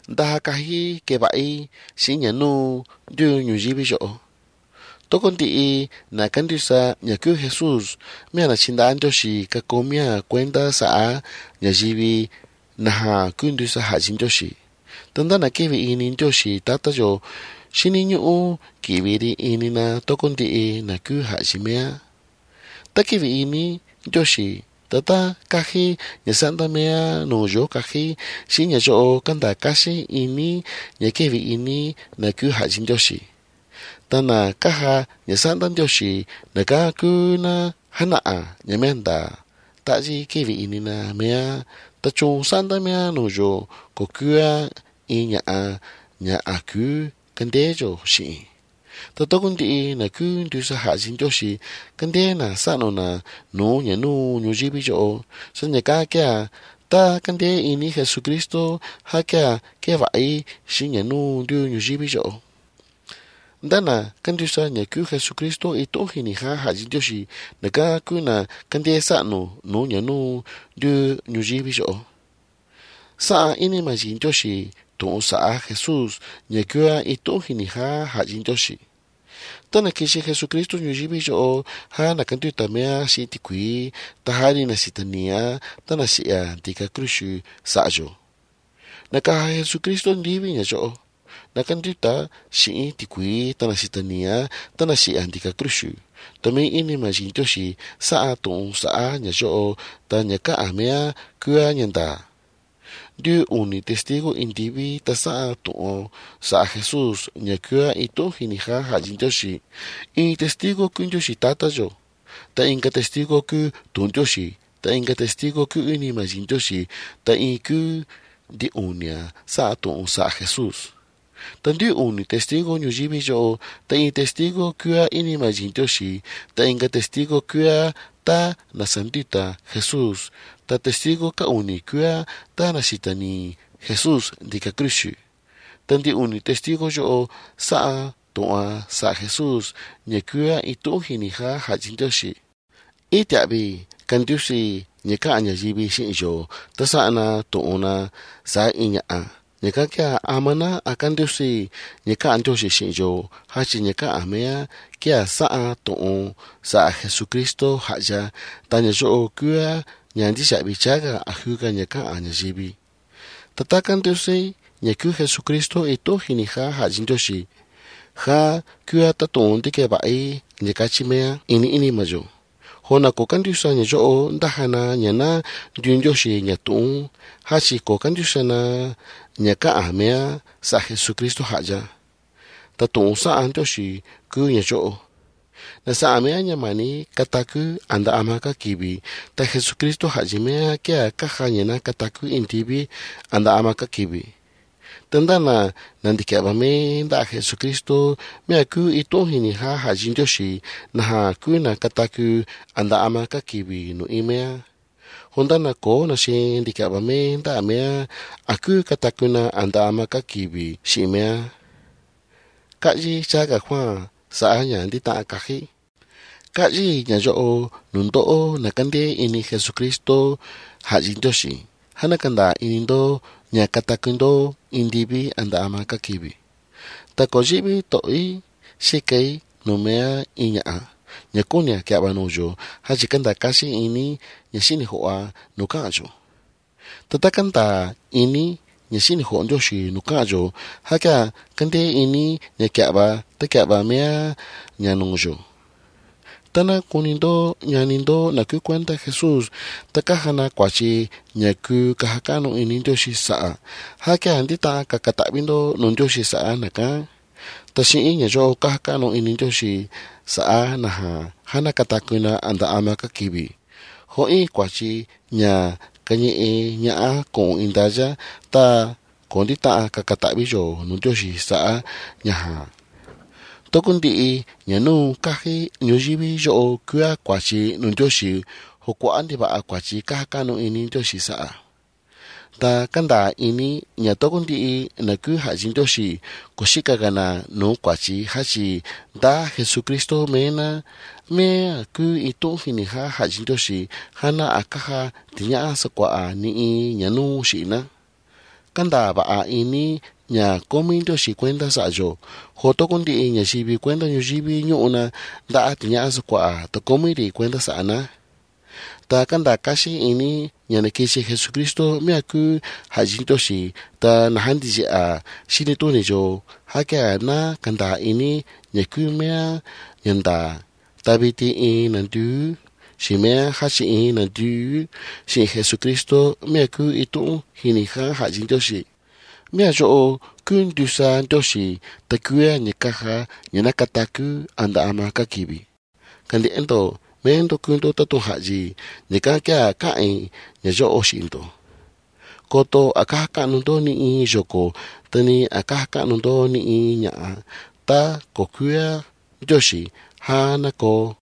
Daha kahi ke bai si nhà nu đưa nhiều gì bây giờ. Tôi còn đi na căn cứ sa nhà cứu Jesus mẹ là chính đàn cho si các cô mẹ quen ta sa nhà gì vì na ha cứu đi sa hạ chính cho si. Tận đó na cái vị in cho si ta ta cho xin in như kỳ vị đi in na tôi còn đi na cứu hạ chính mẹ. Ta cái vị in cho si ta ta các khi nhà sản ta mẹ nô jo các khi xin nhà cho căn ta các khi in nhà cái vị in na cứu hạ chính cho si. Ta na kaha nhà sản tan cho si na ka ku na hana nhà men ta ta ji cái vị ini na mea ta chung san ta mea no jo ko kua i nhà ku kan de jo si ta to kun di na ku du sa ha jin jo si kan de na sa no na no nhà nu nyu ji bi jo sa nhà ka kya ta kan de ini Jesus Cristo ha kya ke vai si nhà nu du nyu ji bi jo. Dana kandu sa nya ku Jesus Cristo ito hini ha haji joshi naga ku na kande sa no nya no du nyuji bi jo sa ini ma jin joshi to sa Jesus nya ku ito hini ha haji joshi tana kishi Jesus Cristo nyuji bi jo ha na kandu ta mea si ti kui ta hari na sitania tana si a tika krushu sa jo naka Jesus Cristo ndiwi nya jo na kandita si ti kui tana sitania tana si andika krushu tame ini majinto si sa atong sa nya jo ta nya ka amea kua nyanda du uni testigo indivi ta sa atong sa Jesus nya kua ito hiniha hajinto si i testigo kunjo si tata jo ta inga testigo ku tonjo si ta inga testigo ku ini majinto si ta i ku di unia sa atong sa Jesus. Tandu uni testigo nyujibi jo ta in testigo kua ini majinto si ta inga testigo kua ta nasandita Jesus ta testigo ka uni kua ta nasitani Jesus dika krushu tandi uni testigo jo sa toa sa Jesus nya kua ito hiniha hajinto si itiabi kandusi nya ka nya jibi sin jo ta sa na toona sa inya nyaka kya amana akan dosi nyaka andosi shinjo hachi nyaka amea kya saa to sa Jesus Cristo haja tanya jo kua nyandi sa bichaga ahuga nyaka anya jibi tatakan dosi nyaku Jesus Cristo ito hiniha hajindoshi ha kua taton dike bai nyaka chimea ini majo hona ko kandusa nya jo ndahana nyana dunjoshi nyatu hachi ko kandusa na nyaka amea sa Jesus Cristo haja ta to sa antoshi ku nya jo na sa amea nya mani kataku anda amaka kibi ta Jesus Cristo hajimea kya kahanya na kataku intibi anda amaka kibi tandana nandike abame da Jesus Cristo me ku ito hini ha hajin joshi na ha ku na kataku anda amaka kibi no imea honda na ko na si ndike abame da mea aku kataku na anda amaka kibi si mea kaji chaga kwa sa nya ndita kahi kaji nya jo nundo na kande ini Jesus Cristo hajin joshi hana kanda inindo nya katakundo indibi anda amaka kibi ta kojibi toi sikei nomea inya nya kunya kya banojo haji kanda kasi ini nya sini hoa nukajo tatakanta ini nya sini ho ndoshi nukajo haka kande ini nya kya ba mea nya nongjo tana kunindo nyanindo na ku kwenta Jesus takahana kwachi nyaku kahakano inindo shi saa haka andita kakata bindo nonjo shi saa naka tashi nya jo kahakano inindo shi saa naha hana katakuna anda amaka kibi hoi kwachi nya kanye nya ko indaja ta kondita kakata bijo nonjo shi saa nyaha tokundi nyanu kahi nyujibi jo kua kwachi nunjoshi hokwa andi ba kwachi kahakano ini joshi saa ta kanda ini nya tokundi na ku hajin joshi koshika gana no kwachi hachi da Jesus Cristo mena me ku ito hini ha hajin joshi hana akaha tinya sakwa ni nyanu shina Kanda ba'a ini nhà komi Dios cuenta sa yo. Hoto kundi nhà shibi cuenta nyo shibi nyo una da atinya sa kwa to komi di cuenta sa ana. Ta kanda kashi ini nhà nakishi Jesucristo miaku hajin Diosi ta nahandi ji a shini to ni jo haka na kanda ini nyaku mea nyanda tabiti in nandu shimea hashi in nandu shi Jesucristo miaku itu hini ha hajin Diosi. Mea jo kun dusa Diosi takua nyakaha nyanakataku anda ama kakibi. Kandi ento mendo kunto tatu haji nika kya kain nya jo oshinto koto akaka nundo ni I joko tani akaka nundo ni I nya ta kokua Diosi ha nako